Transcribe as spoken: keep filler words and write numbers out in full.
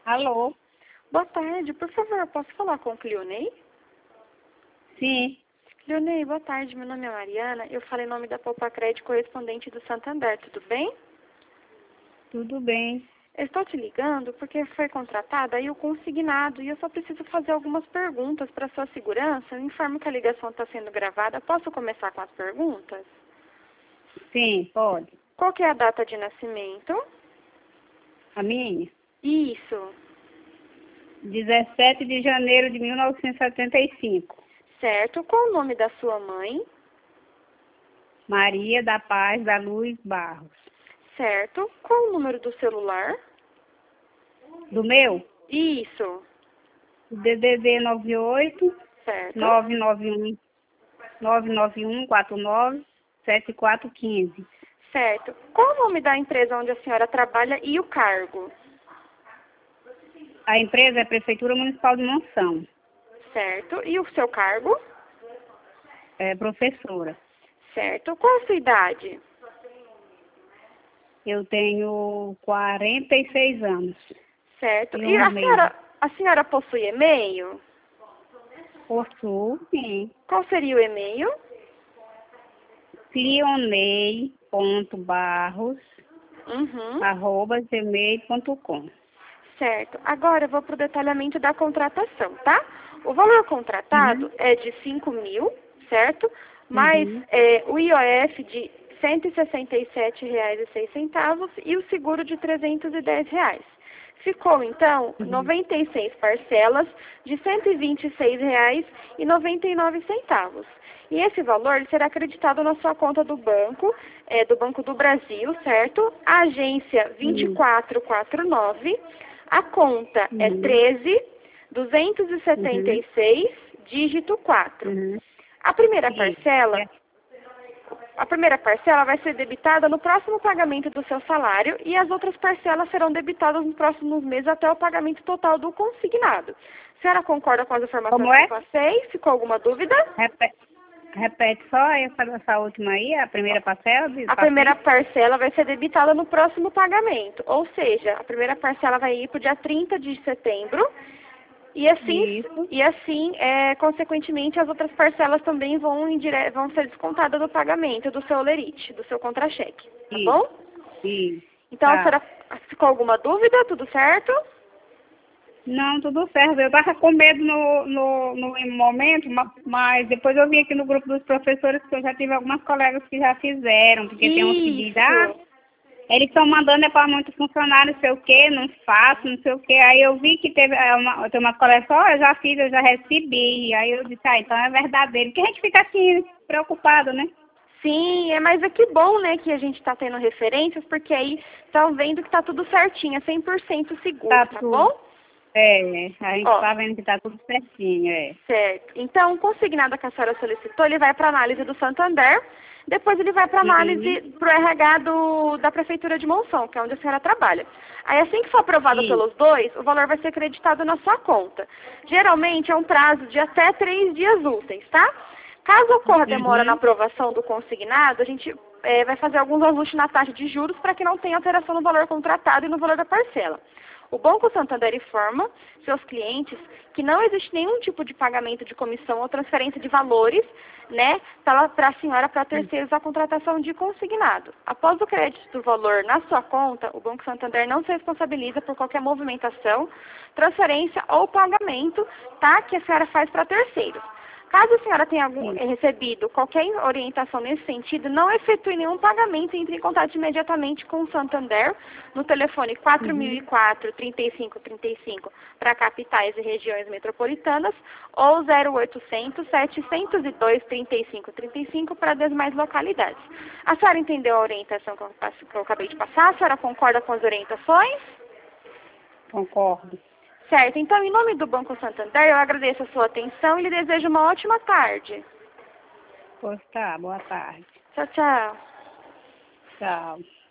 Alô? Boa tarde, por favor, posso falar com o Cleonei? Sim. Cleonei, boa tarde, meu nome é Mariana, eu falo em nome da Poupa Crédito correspondente do Santander, tudo bem? Tudo bem. Eu estou te ligando porque foi contratada aí o consignado e eu só preciso fazer algumas perguntas para sua segurança. Eu informo que a ligação está sendo gravada. Posso começar com as perguntas? Sim, pode. Qual que é a data de nascimento? A minha? Isso. dezessete de janeiro de mil novecentos e setenta e cinco. Certo. Qual o nome da sua mãe? Maria da Paz da Luz Barros. Certo. Qual o número do celular? Do meu? Isso. D D D nove oito Certo. nove nove um nove nove um quatro nove sete quatro um cinco. Certo. Qual o nome da empresa onde a senhora trabalha e o cargo? A empresa é Prefeitura Municipal de Monção. Certo. E o seu cargo? É professora. Certo. Qual a sua idade? Eu tenho quarenta e seis anos. Certo. E E uns a meses. senhora, a senhora possui e-mail? Possuo, sim. Qual seria o e-mail? Cleonei.barros Uhum. arroba gmail ponto com. Certo. Agora eu vou para o detalhamento da contratação, tá? O valor contratado Uhum. é de cinco mil, certo? Mais Uhum. é, o I O F de cento e sessenta e sete reais e seis centavos e o seguro de trezentos e dez reais. Ficou, então, Uhum. noventa e seis parcelas de cento e vinte e seis reais e noventa e nove centavos. E esse valor ele será acreditado na sua conta do banco, é, do Banco do Brasil, certo? A agência vinte e Uhum. quatro quarenta e nove, a conta é Uhum. treze duzentos e setenta Uhum. e seis, dígito quatro. Uhum. A primeira Sim. parcela É. a primeira parcela vai ser debitada no próximo pagamento do seu salário e as outras parcelas serão debitadas nos próximos meses até o pagamento total do consignado. A senhora concorda com as informações Como que é? eu passei? Ficou alguma dúvida? Repete, repete só essa, essa última aí, a primeira parcela de A primeira paciente? parcela vai ser debitada no próximo pagamento, ou seja, a primeira parcela vai ir para o dia trinta de setembro e assim, Isso. e assim é, consequentemente, as outras parcelas também vão, indire... vão ser descontadas do pagamento do seu lerite, do seu contra-cheque, tá Isso. bom? Isso. Então, a Tá. senhora ficou alguma dúvida? Tudo certo? Não, tudo certo. Eu estava com medo no, no, no momento, ma- mas depois eu vi aqui no grupo dos professores que eu já tive algumas colegas que já fizeram, porque tem uns que dizem, ah, Isso. eles estão mandando é para muitos funcionários, não sei o quê, não faço, não sei o quê. Aí eu vi que teve é, uma, tem uma colega só, eu já fiz, eu já recebi. Aí eu disse, ah, então é verdadeiro. Porque a gente fica assim, preocupado, né? Sim, é, mas é que bom, né, que a gente está tendo referências, porque aí estão vendo que está tudo certinho, é cem por cento seguro, Tá tá tudo. bom? É, a gente Ó, tá vendo que tá tudo certinho, é. certo. Então, o consignado que a senhora solicitou, ele vai para análise do Santander, depois ele vai para Uhum. análise para o R H do, da Prefeitura de Monção, que é onde a senhora trabalha. Aí, assim que for aprovado Sim. pelos dois, o valor vai ser acreditado na sua conta. Geralmente, é um prazo de até três dias úteis, tá? Caso ocorra demora na Uhum. aprovação do consignado, a gente eh, vai fazer alguns ajustes na taxa de juros para que não tenha alteração no valor contratado e no valor da parcela. O Banco Santander informa seus clientes que não existe nenhum tipo de pagamento de comissão ou transferência de valores, né, para a senhora para terceiros a contratação de consignado. Após o crédito do valor na sua conta, o Banco Santander não se responsabiliza por qualquer movimentação, transferência ou pagamento, tá, que a senhora faz para terceiros. Caso a senhora tenha algum, Sim. eh, recebido qualquer orientação nesse sentido, não efetue nenhum pagamento e entre em contato imediatamente com o Santander no telefone quatro mil e Uhum. quatro, trinta e cinco trinta e cinco para capitais e regiões metropolitanas ou zero oitocentos, setecentos e dois, trinta e cinco trinta e cinco para as demais localidades. A senhora entendeu a orientação que eu, passo- que eu acabei de passar? A senhora concorda com as orientações? Concordo. Certo. Então, em nome do Banco Santander, eu agradeço a sua atenção e lhe desejo uma ótima tarde. Pois tá, boa tarde. Tchau, tchau. Tchau.